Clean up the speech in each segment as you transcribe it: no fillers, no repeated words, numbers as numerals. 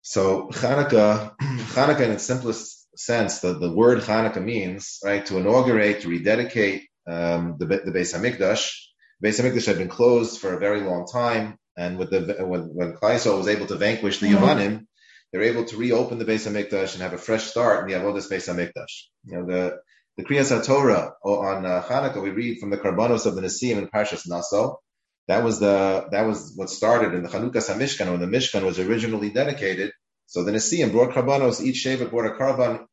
So Hanukkah in its simplest sense, the word Hanukkah means, right, to inaugurate, to rededicate the Beis Hamikdash. Beis Hamikdash had been closed for a very long time, and when Klal Yisrael was able to vanquish the Yavanim, they were able to reopen the Beis Hamikdash and have a fresh start in the Avodas Beis Hamikdash. The Kriyas HaTorah on Hanukkah, we read from the Karbanos of the Nesiim in Parshas Naso. That was what started in the Chanukas HaMishkan, when the Mishkan was originally dedicated. So the Nesiim brought Karbanos, each Shevet brought a Karban,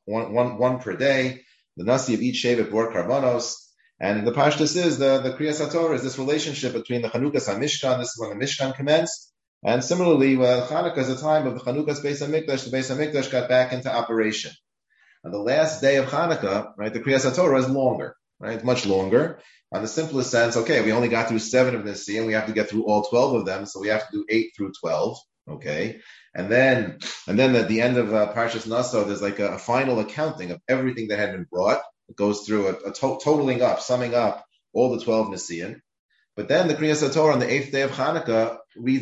one per day. The Nasi of each Shevet brought Karbanos. And the Pashtus is, the Kriyas HaTorah is this relationship between the Chanukas HaMishkan, this is when the Mishkan commenced. And similarly, Chanukah is the time of the Chanukas Beis HaMikdash, the Beis HaMikdash got back into operation. On the last day of Hanukkah, right, the Kriyas HaTorah is longer, right, much longer. On the simplest sense, okay, we only got through 7 of the Nesiim, we have to get through all 12 of them, so we have to do 8 through 12, okay? And then at the end of Parshas Naso, there's like a final accounting of everything that had been brought. It goes through a totaling up, summing up all the 12 Nesiim. But then the Kriyas HaTorah on the 8th day of Hanukkah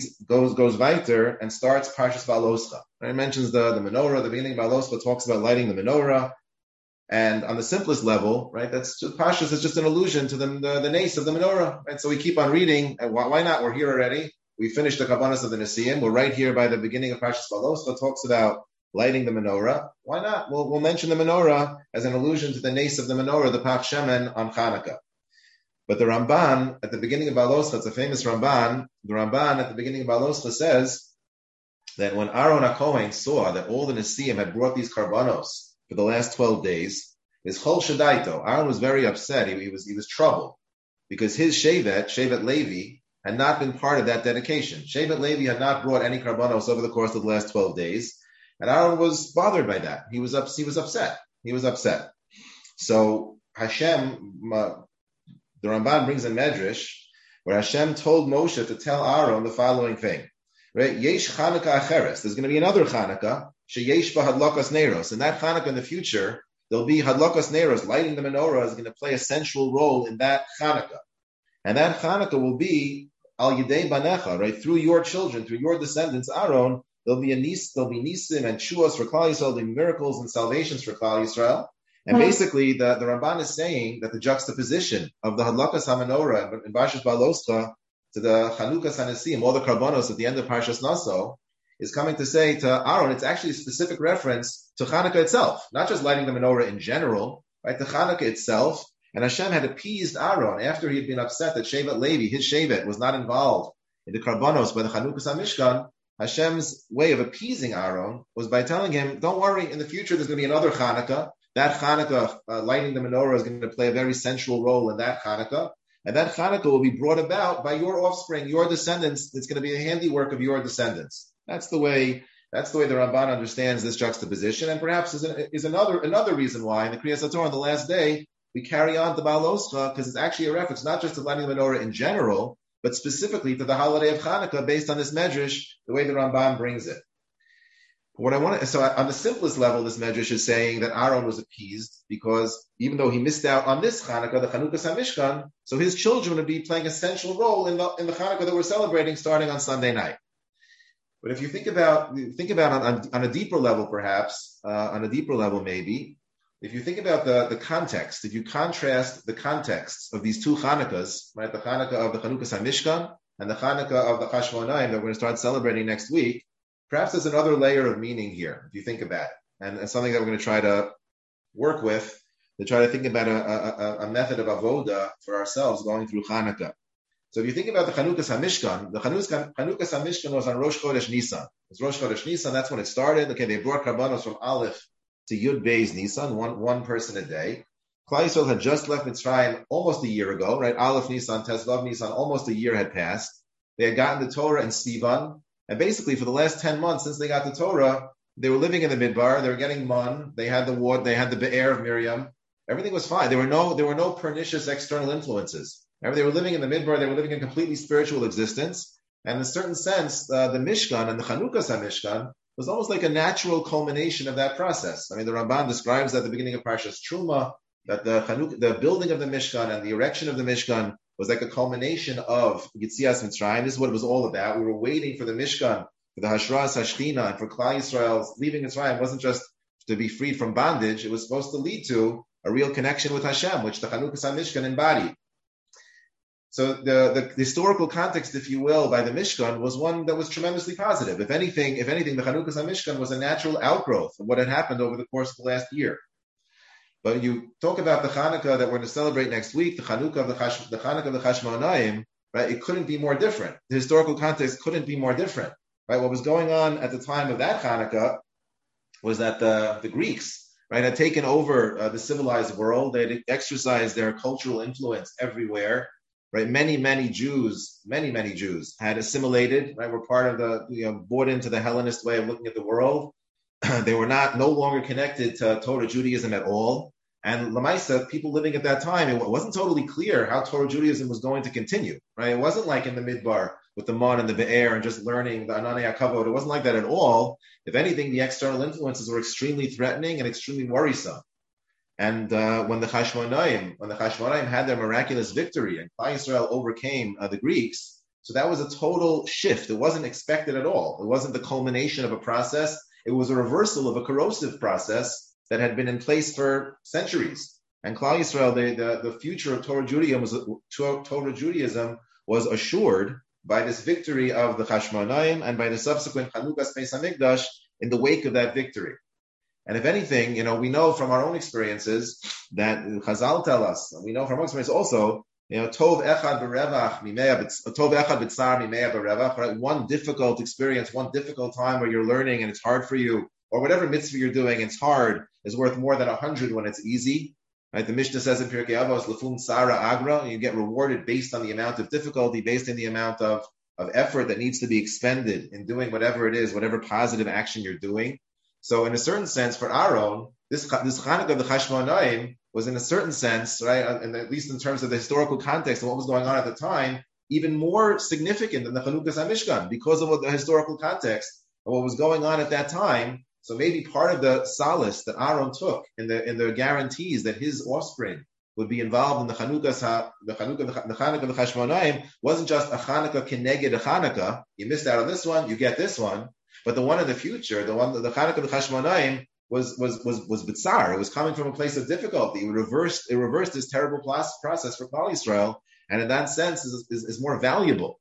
goes weiter and starts Parshas Baloscha. It mentions the menorah, the beginning of Baloscha talks about lighting the menorah. And on the simplest level, right, that's just Parshas is just an allusion to the nace of the menorah. Right? So we keep on reading, and why not? We're here already. We finished the Kabbanas of the Nesiim. We're right here by the beginning of Parshas Baloscha, talks about lighting the menorah. Why not? We'll mention the menorah as an allusion to the nace of the menorah, the Pach Shemen on Hanukkah. But the Ramban, at the beginning of Baloscha, it's a famous Ramban, the Ramban at the beginning of Baloscha says that when Aaron HaKohen saw that all the Nesiim had brought these karbanos for the last 12 days, his Chol Shadaito, Aaron was very upset, he was troubled, because his Shevet Levi, had not been part of that dedication. Shevet Levi had not brought any karbanos over the course of the last 12 days, and Aaron was bothered by that. He was upset. So Hashem, the Ramban brings a medrash where Hashem told Moshe to tell Aaron the following thing. Right? Yesh Chanukah Acheres. There's going to be another Chanukah. Sheyesh ba Hadlakas Neiros. In that Chanukah in the future, there'll be Hadlakas Neiros. Lighting the menorah is going to play a central role in that Chanukah. And that Chanukah will be Al Yidei Banecha, right? Through your children, through your descendants, Aaron, there'll be Nisim and Shuas for Klal Yisrael, there'll be miracles and salvations for Klal Yisrael. And basically, the Ramban is saying that the juxtaposition of the Hadlakas HaMenorah in Parshas Baloscha to the Chanukas HaNesiim, all the karbanos at the end of Parshas Naso, is coming to say to Aaron, it's actually a specific reference to Chanukah itself, not just lighting the menorah in general, right? The Chanukah itself. And Hashem had appeased Aaron after he had been upset that Shevet Levi, his Shevet, was not involved in the karbanos by the Chanukas HaMishkan. Hashem's way of appeasing Aaron was by telling him, don't worry, in the future there's going to be another Chanukah. That Chanukah, lighting the menorah, is going to play a very central role in that Chanukah. And that Chanukah will be brought about by your offspring, your descendants. It's going to be the handiwork of your descendants. That's the way the Ramban understands this juxtaposition. And perhaps is another reason why in the Kriyas HaTorah on the last day, we carry on to Baloscha, because it's actually a reference not just to lighting the menorah in general, but specifically to the holiday of Chanukah based on this medrash, the way the Ramban brings it. So on the simplest level, this medrash is saying that Aaron was appeased because even though he missed out on this Chanukah, the Chanukas HaMishkan, so his children would be playing a central role in the Chanukah that we're celebrating starting on Sunday night. But if you think about on a deeper level, perhaps, on a deeper level maybe, if you think about the context, if you contrast the contexts of these two Chanukas, right, the Chanukah of the Chanukas HaMishkan and the Chanukah of the Chashmonaim that we're going to start celebrating next week, perhaps there's another layer of meaning here, if you think about it. And it's something that we're going to try to work with, to try to think about a method of avoda for ourselves going through Chanukah. So if you think about the Chanukas HaMishkan, the Chanukas HaMishkan was on Rosh Chodesh Nisan. It's Rosh Chodesh Nisan, that's when it started. Okay, they brought karbanos from Aleph to Yud Beis Nisan, one person a day. Klal Yisrael had just left Mitzrayim almost a year ago, right? Aleph Nisan, Tesvav Nisan, almost a year had passed. They had gotten the Torah in Sivan. And basically, for the last 10 months since they got the Torah, they were living in the Midbar. They were getting man. They had the water. They had the Be'er of Miriam. Everything was fine. There were no pernicious external influences. They were living in the Midbar. They were living a completely spiritual existence. And in a certain sense, the Mishkan and the Chanukas HaMishkan was almost like a natural culmination of that process. I mean, the Ramban describes at the beginning of Parshas Truma that the building of the Mishkan and the erection of the Mishkan was like a culmination of Yitzias Mitzrayim. This is what it was all about. We were waiting for the Mishkan for the Hashras Hashchina, and for Klal Yisrael, leaving Mitzrayim wasn't just to be freed from bondage, it was supposed to lead to a real connection with Hashem, which the Chanukas HaMishkan embodied. So the historical context, if you will, by the Mishkan was one that was tremendously positive. If anything, the Chanukas HaMishkan was a natural outgrowth of what had happened over the course of the last year. But you talk about the Hanukkah that we're going to celebrate next week, the Hanukkah of the Chashmonaim, right? It couldn't be more different. The historical context couldn't be more different, right? What was going on at the time of that Hanukkah was that the Greeks, right, had taken over the civilized world. They had exercised their cultural influence everywhere. Right, many Jews had assimilated. Right, were part of bought into the Hellenist way of looking at the world. They were no longer connected to Torah Judaism at all. And Lamaisa, people living at that time, it wasn't totally clear how Torah Judaism was going to continue. Right, it wasn't like in the Midbar with the Mon and the Be'er and just learning the Ananei HaKavod. It wasn't like that at all. If anything, the external influences were extremely threatening and extremely worrisome. And when the Chashmonaim had their miraculous victory and Klal Yisrael overcame the Greeks, so that was a total shift. It wasn't expected at all. It wasn't the culmination of a process. It was a reversal of a corrosive process that had been in place for centuries. And Klal Yisrael, the future of Torah Judaism was assured by this victory of the Chashmonaim and by the subsequent Chanukas Beis Hamikdash in the wake of that victory. And if anything, we know from our own experiences that Chazal tell us, we know from our experience also, Tov echad b'revach Tov echad b'tzar mimea b'revach, right? One difficult experience, one difficult time where you're learning and it's hard for you, or whatever mitzvah you're doing, it's hard, is worth more than 100 when it's easy. Right? The Mishnah says in Pirkei Avos, Lefum Tzara Agra, you get rewarded based on the amount of difficulty, based on the amount of effort that needs to be expended in doing whatever it is, whatever positive action you're doing. So in a certain sense, for Aaron, this Chanukah of the Chashmonaim was in a certain sense, right, and at least in terms of the historical context of what was going on at the time, even more significant than the Chanukas HaMishkan because of the historical context of what was going on at that time. So maybe part of the solace that Aaron took in the guarantees that his offspring would be involved in the Chanukah of the Chashmonaim wasn't just a Chanukah keneged a Chanukah. You missed out on this one, you get this one. But the one in the future, the Chanukah of the Chashmonaim was bitzar. It was coming from a place of difficulty. It reversed this terrible process for Klal Yisrael, and in that sense is more valuable.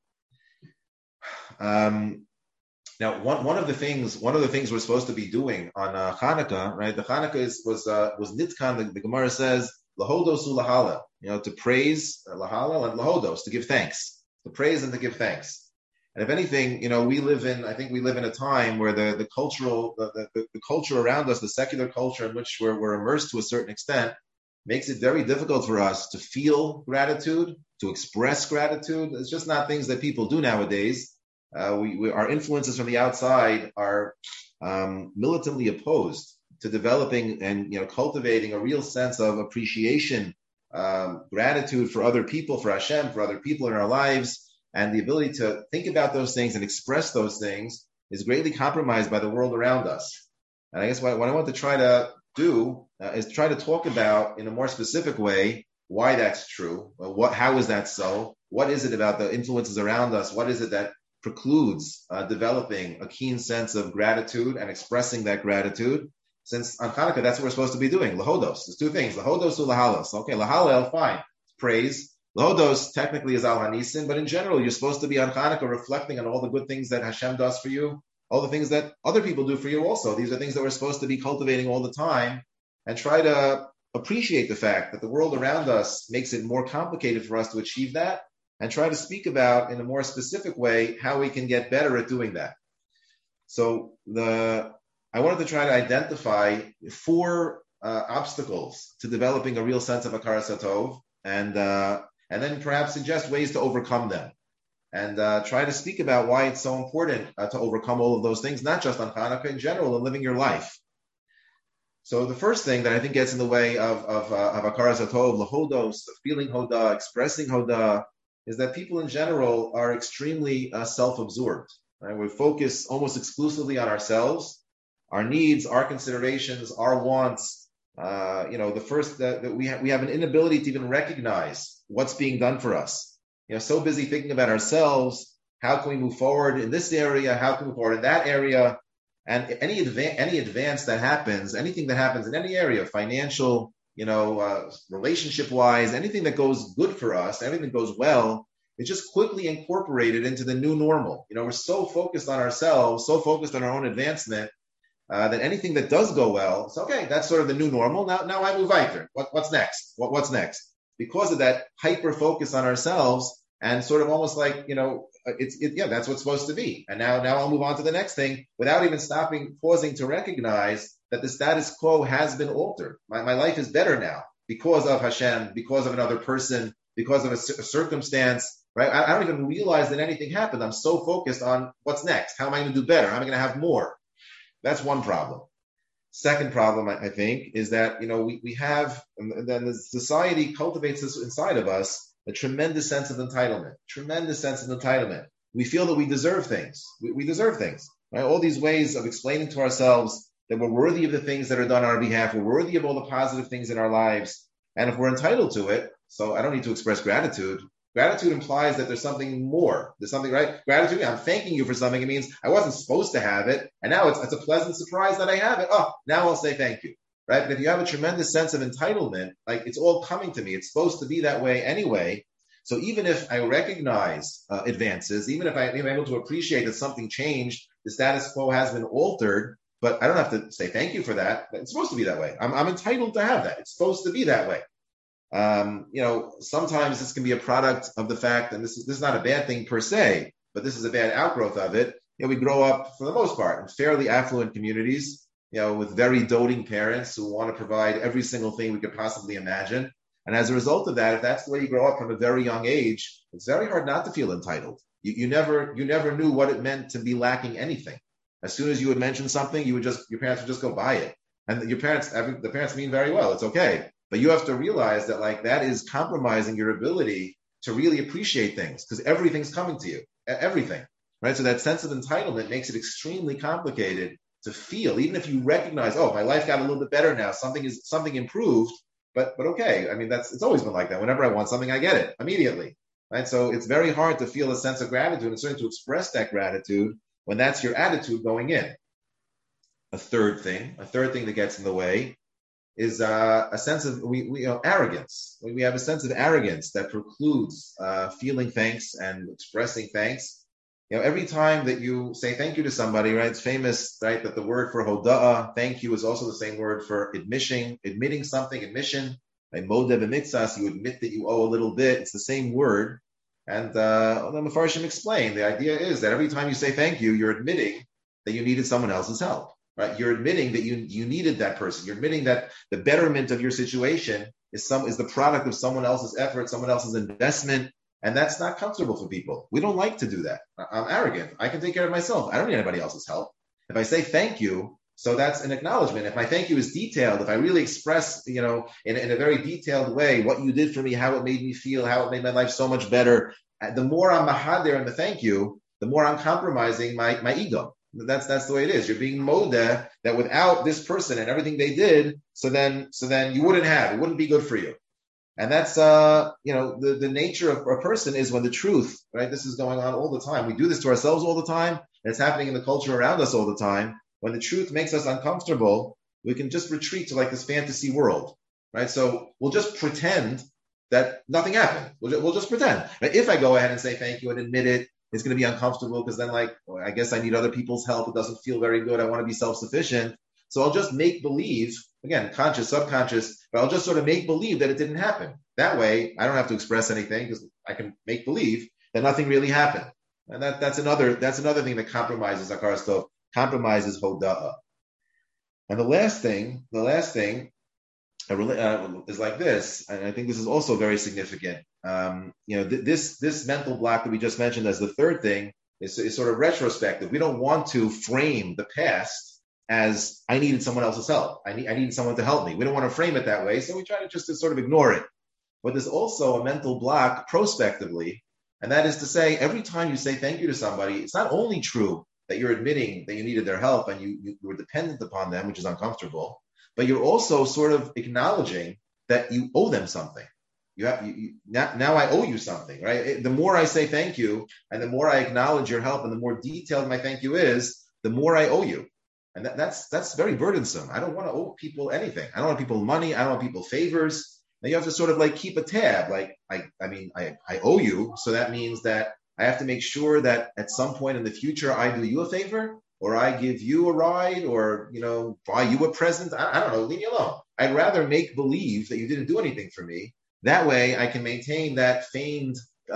Now, one of the things we're supposed to be doing on Chanukah, right? The Chanukah was nitkan. The Gemara says lahodos ulahala, to praise lahala and lahodos, to give thanks, to praise and to give thanks. And if anything, we live in a time where the culture around us, the secular culture in which we're immersed to a certain extent, makes it very difficult for us to feel gratitude, to express gratitude. It's just not things that people do nowadays. Our influences from the outside are militantly opposed to developing and cultivating a real sense of appreciation, gratitude for other people, for Hashem, for other people in our lives. And the ability to think about those things and express those things is greatly compromised by the world around us. And I guess what I want to try to do is try to talk about in a more specific way why that's true. How is that so? What is it about the influences around us? What is it that precludes developing a keen sense of gratitude and expressing that gratitude? Since on Hanukkah, that's what we're supposed to be doing. Lahodos. There's two things. Lahodos or lahalos. Okay, lahalel, fine. Praise. Lahodos technically is al hanisim, but in general, you're supposed to be on Hanukkah reflecting on all the good things that Hashem does for you, all the things that other people do for you also. These are things that we're supposed to be cultivating all the time, and try to appreciate the fact that the world around us makes it more complicated for us to achieve that, and try to speak about in a more specific way how we can get better at doing that. So I wanted to try to identify 4 obstacles to developing a real sense of Hakaras HaTov, and then perhaps suggest ways to overcome them, and try to speak about why it's so important to overcome all of those things, not just on Hanukkah, in general, in living your life. So the first thing that I think gets in the way of Hakaras HaTov, lahodos, feeling hoda, expressing hoda, is that people in general are extremely self-absorbed. Right? We focus almost exclusively on ourselves, our needs, our considerations, our wants. The first that we have an inability to even recognize what's being done for us. So busy thinking about ourselves How can we move forward in this area? How can we move forward in that area? And any advance that happens, anything that happens in any area, financial, relationship-wise, anything that goes good for us, everything that goes well, it's just quickly incorporated into the new normal. We're so focused on ourselves, so focused on our own advancement, that anything that does go well, it's okay. That's sort of the new normal. Now I move weiter. What's next? What's next? Because of that hyper focus on ourselves, and sort of almost like, that's what's supposed to be. And now I'll move on to the next thing without even pausing to recognize that the status quo has been altered. My life is better now because of Hashem, because of another person, because of a circumstance, right? I don't even realize that anything happened. I'm so focused on what's next. How am I going to do better? How am I going to have more? That's one problem. Second problem, I think, is that, we have, and then the society cultivates this inside of us, a tremendous sense of entitlement. We feel that we deserve things. We deserve things, right? All these ways of explaining to ourselves that we're worthy of the things that are done on our behalf. We're worthy of all the positive things in our lives. And if we're entitled to it, so I don't need to express gratitude. Gratitude implies that there's something more. There's something, right? Gratitude, I'm thanking you for something. It means I wasn't supposed to have it, and now it's a pleasant surprise that I have it. Oh, now I'll say thank you, right? But if you have a tremendous sense of entitlement, like it's all coming to me. It's supposed to be that way anyway. So even if I recognize advances, even if I'm able to appreciate that something changed, the status quo has been altered, but I don't have to say thank you for that. It's supposed to be that way. I'm entitled to have that. It's supposed to be that way. Sometimes this can be a product of the fact, and this is not a bad thing per se, but this is a bad outgrowth of it. We grow up, for the most part, in fairly affluent communities, with very doting parents who want to provide every single thing we could possibly imagine. And as a result of that, if that's the way you grow up from a very young age, it's very hard not to feel entitled. You never knew what it meant to be lacking anything. As soon as you would mention something, your parents would just go buy it. And the parents mean very well. It's okay. But you have to realize that that is compromising your ability to really appreciate things, because everything's coming to you, everything, right? So that sense of entitlement makes it extremely complicated to feel, even if you recognize, oh, my life got a little bit better now, something improved, but okay. I mean, it's always been like that. Whenever I want something, I get it immediately, right? So it's very hard to feel a sense of gratitude and certainly to express that gratitude when that's your attitude going in. A third thing that gets in the way is a sense of arrogance. We have a sense of arrogance that precludes feeling thanks and expressing thanks. Every time that you say thank you to somebody, right? It's famous, right, that the word for hoda'ah, thank you, is also the same word for admitting something, admission. Like modeh b'mitzas, you admit that you owe a little bit. It's the same word. And the Mefarshim explain, the idea is that every time you say thank you, you're admitting that you needed someone else's help. Right? You're admitting that you needed that person. You're admitting that the betterment of your situation is the product of someone else's effort, someone else's investment, and that's not comfortable for people. We don't like to do that. I'm arrogant. I can take care of myself. I don't need anybody else's help. If I say thank you, so that's an acknowledgement. If my thank you is detailed, if I really express, in a very detailed way what you did for me, how it made me feel, how it made my life so much better, the more I'm mahader in the thank you, the more I'm compromising my ego. That's the way it is. You're being modeh that without this person and everything they did, so then you wouldn't have. It wouldn't be good for you. And that's the nature of a person is when the truth, right? This is going on all the time. We do this to ourselves all the time, and it's happening in the culture around us all the time. When the truth makes us uncomfortable, we can just retreat to this fantasy world, right? So we'll just pretend that nothing happened. We'll just pretend. Right? If I go ahead and say thank you and admit it, it's going to be uncomfortable because then I guess I need other people's help. It doesn't feel very good. I want to be self-sufficient. So I'll just make believe, again, conscious, subconscious, but I'll just sort of make believe that it didn't happen. That way, I don't have to express anything because I can make believe that nothing really happened. And that's another thing that compromises Hakaras Tov, compromises Hoda'ah. And the last thing is like this, and I think this is also very significant. This mental block that we just mentioned as the third thing is sort of retrospective. We don't want to frame the past as I needed someone else's help. I needed someone to help me. We don't want to frame it that way, so we try to just sort of ignore it. But there's also a mental block prospectively, and that is to say, every time you say thank you to somebody, it's not only true that you're admitting that you needed their help and you were dependent upon them, which is uncomfortable, but you're also sort of acknowledging that you owe them something. Now I owe you something, right? The more I say thank you, and the more I acknowledge your help, and the more detailed my thank you is, the more I owe you. And that's very burdensome. I don't want to owe people anything. I don't want people money. I don't want people favors. Now you have to sort of like keep a tab. Like, I owe you. So that means that I have to make sure that at some point in the future, I do you a favor, or I give you a ride, or, buy you a present. I don't know. Leave me alone. I'd rather make believe that you didn't do anything for me. That way I can maintain that feigned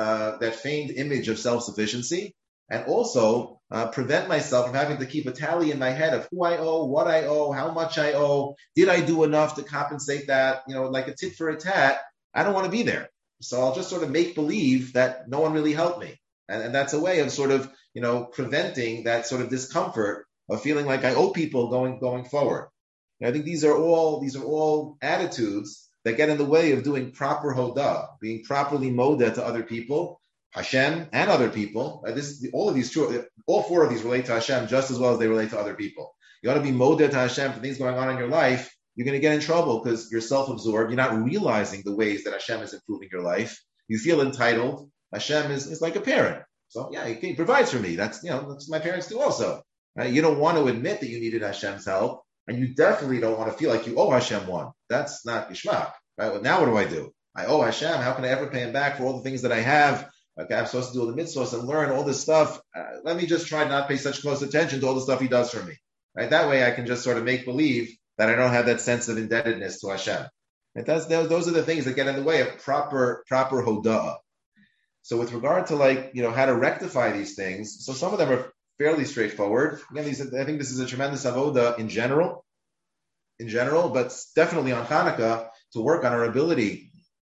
image of self-sufficiency, and also prevent myself from having to keep a tally in my head of who I owe, what I owe, how much I owe. Did I do enough to compensate that? Like a tit for a tat. I don't want to be there. So I'll just sort of make believe that no one really helped me. And that's a way of sort of, preventing that sort of discomfort of feeling like I owe people going forward. And I think these are all attitudes that get in the way of doing proper hodah, being properly modeh to other people, Hashem and other people. All four of these relate to Hashem just as well as they relate to other people. You ought to be modeh to Hashem for things going on in your life. You're going to get in trouble because you're self-absorbed. You're not realizing the ways that Hashem is improving your life. You feel entitled. Hashem is like a parent. So yeah, he provides for me. That's my parents do also. Right? You don't want to admit that you needed Hashem's help, and you definitely don't want to feel like you owe Hashem one. That's not Gishmak. Right? Well, now what do? I owe Hashem. How can I ever pay him back for all the things that I have? Okay, I'm supposed to do all the mitzvahs and learn all this stuff. Let me just try not to pay such close attention to all the stuff he does for me. Right? That way I can just sort of make believe that I don't have that sense of indebtedness to Hashem. Right? Those are the things that get in the way of proper hodah. So with regard to how to rectify these things, so some of them are fairly straightforward. Again, I think this is a tremendous avoda in general, but definitely on Hanukkah to work on our ability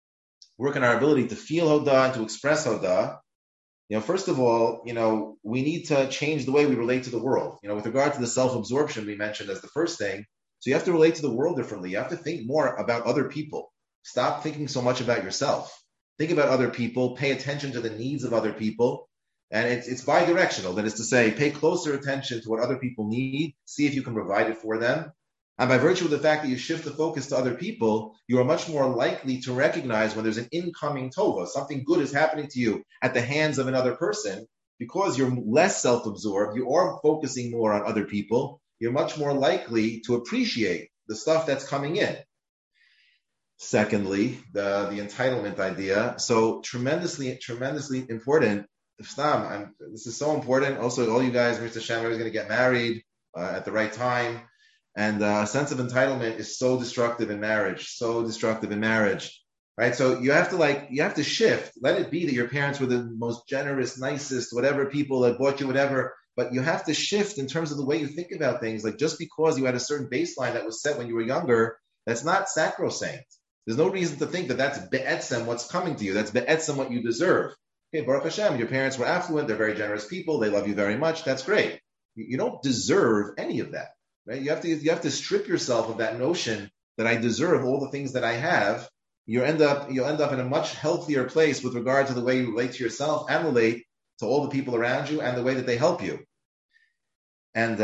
to feel hodah and to express hodah. First of all, we need to change the way we relate to the world. With regard to the self-absorption we mentioned as the first thing, so you have to relate to the world differently. You have to think more about other people. Stop thinking so much about yourself. Think about other people, pay attention to the needs of other people, and it's bi-directional. That is to say, pay closer attention to what other people need, see if you can provide it for them. And by virtue of the fact that you shift the focus to other people, you are much more likely to recognize when there's an incoming tova, something good is happening to you at the hands of another person, because you're less self-absorbed, you are focusing more on other people, you're much more likely to appreciate the stuff that's coming in. Secondly, the entitlement idea. So tremendously important. This is so important. Also, all you guys, Mr. Shem, are going to get married at the right time. And a sense of entitlement is so destructive in marriage. Right? So you have to shift. Let it be that your parents were the most generous, nicest, whatever people that bought you whatever. But you have to shift in terms of the way you think about things. Like just because you had a certain baseline that was set when you were younger, that's not sacrosanct. There's no reason to think that that's be'etzem what's coming to you. That's be'etzem what you deserve. Okay, Baruch Hashem, your parents were affluent. They're very generous people. They love you very much. That's great. You don't deserve any of that, right? You have to strip yourself of that notion that I deserve all the things that I have. You'll end up in a much healthier place with regard to the way you relate to yourself and relate to all the people around you and the way that they help you. And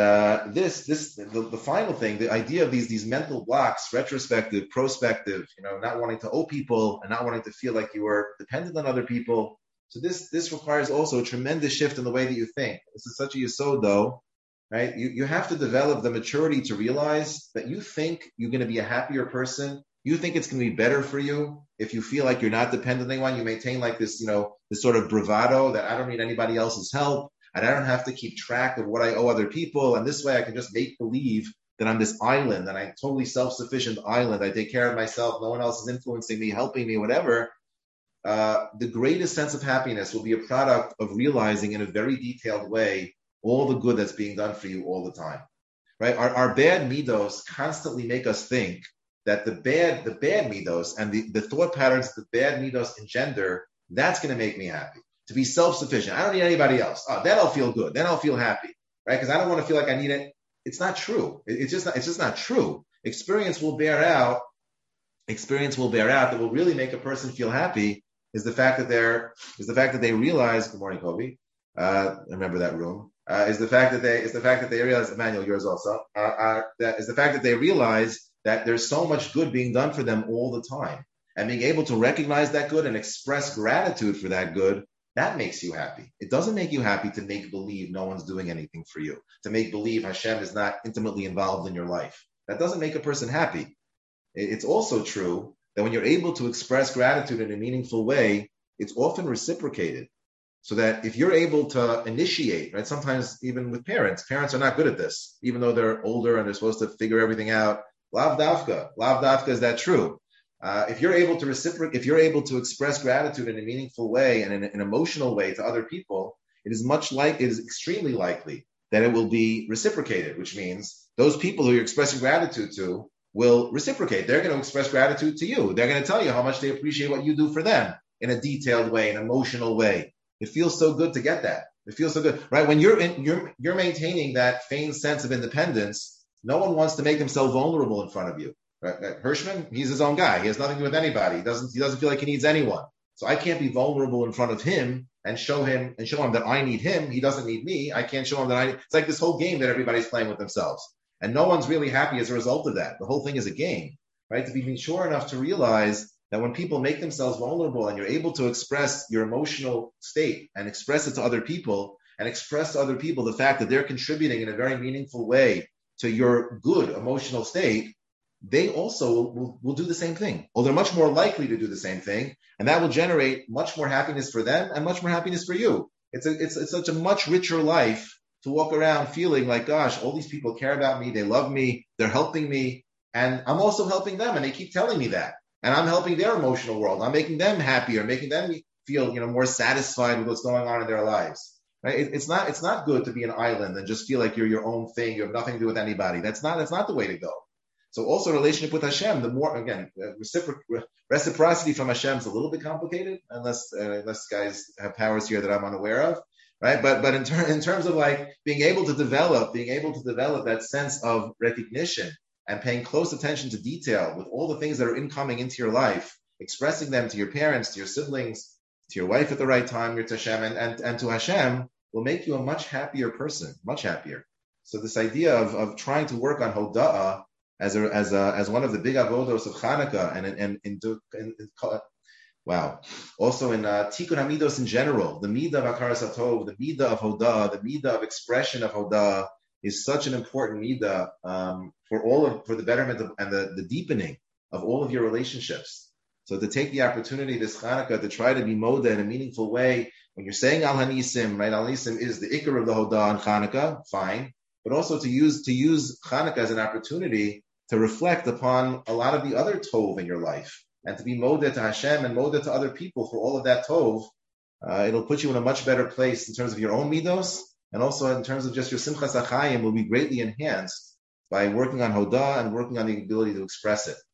the final thing, the idea of these mental blocks, retrospective, prospective, not wanting to owe people and not wanting to feel like you are dependent on other people. So this requires also a tremendous shift in the way that you think. This is such a yesod though, right? You have to develop the maturity to realize that you think you're going to be a happier person. You think it's going to be better for you if you feel like you're not dependent on anyone. You maintain like this, this sort of bravado that I don't need anybody else's help. And I don't have to keep track of what I owe other people. And this way I can just make believe that I'm this island, and I'm a totally self-sufficient island. I take care of myself. No one else is influencing me, helping me, whatever. The greatest sense of happiness will be a product of realizing in a very detailed way all the good that's being done for you all the time. Right? Our bad midos constantly make us think that the bad midos and the thought patterns the bad midos engender, that's going to make me happy. To be self-sufficient. I don't need anybody else. Then I'll feel good. Then I'll feel happy. Right? Because I don't want to feel like I need it. It's not true. It's just not true. Experience will bear out that will really make a person feel happy is the fact that they realize, good morning, Kobe. Remember that room. Is the fact that they realize, Emmanuel, yours also. That is the fact that they realize that there's so much good being done for them all the time. and being able to recognize that good and express gratitude for that good, that makes you happy. It doesn't make you happy to make believe no one's doing anything for you, to make believe Hashem is not intimately involved in your life. That doesn't make a person happy. It's also true that when you're able to express gratitude in a meaningful way, it's often reciprocated. So that if you're able to initiate, right, sometimes even with parents are not good at this, even though they're older and they're supposed to figure everything out. Lav dafka, is that true? If you're able to reciprocate, if you're able to express gratitude in a meaningful way and in an emotional way to other people, it is extremely likely that it will be reciprocated, which means those people who you're expressing gratitude to will reciprocate. They're going to express gratitude to you. They're going to tell you how much they appreciate what you do for them in a detailed way, an emotional way. It feels so good to get that. It feels so good, right? When you're maintaining that feigned sense of independence, no one wants to make himself vulnerable in front of you. Right? Hirschman, he's his own guy. He has nothing to do with anybody. He doesn't feel like he needs anyone. So I can't be vulnerable in front of him and show him that I need him. He doesn't need me. I can't show him that it's like this whole game that everybody's playing with themselves. And no one's really happy as a result of that. The whole thing is a game, right? To be mature enough to realize that when people make themselves vulnerable and you're able to express your emotional state and express it to other people and express to other people the fact that they're contributing in a very meaningful way to your good emotional state, they also will do the same thing, or they're much more likely to do the same thing, and that will generate much more happiness for them and much more happiness for you. It's such a much richer life to walk around feeling like, gosh, all these people care about me, they love me, they're helping me, and I'm also helping them, and they keep telling me that. And I'm helping their emotional world. I'm making them happier, making them feel, more satisfied with what's going on in their lives. Right? It's not good to be an island and just feel like you're your own thing. You have nothing to do with anybody. That's not the way to go. So also relationship with Hashem, the more, again, reciprocity from Hashem is a little bit complicated, unless guys have powers here that I'm unaware of, right? But in terms of like being able to develop that sense of recognition and paying close attention to detail with all the things that are incoming into your life, expressing them to your parents, to your siblings, to your wife at the right time, to Hashem, and to Hashem will make you a much happier person, much happier. So this idea of trying to work on Hoda'ah as one of the big avodos of Chanukah also in Tikkun Hamidos in general, the midah of Hakaras HaTov, the midah of Hoda'ah, the midah of expression of Hoda'ah is such an important midah for the betterment of, and the deepening of all of your relationships. So to take the opportunity this Chanukah to try to be moda in a meaningful way, when you're saying Al Hanisim, right? Al Hanisim is the ikar of the Hoda'ah in Chanukah, fine, but also to use Chanukah as an opportunity to reflect upon a lot of the other tov in your life, and to be moda to Hashem and moda to other people for all of that tov. It'll put you in a much better place in terms of your own midos, and also in terms of just your simchas achayim will be greatly enhanced by working on Hoda'ah and working on the ability to express it.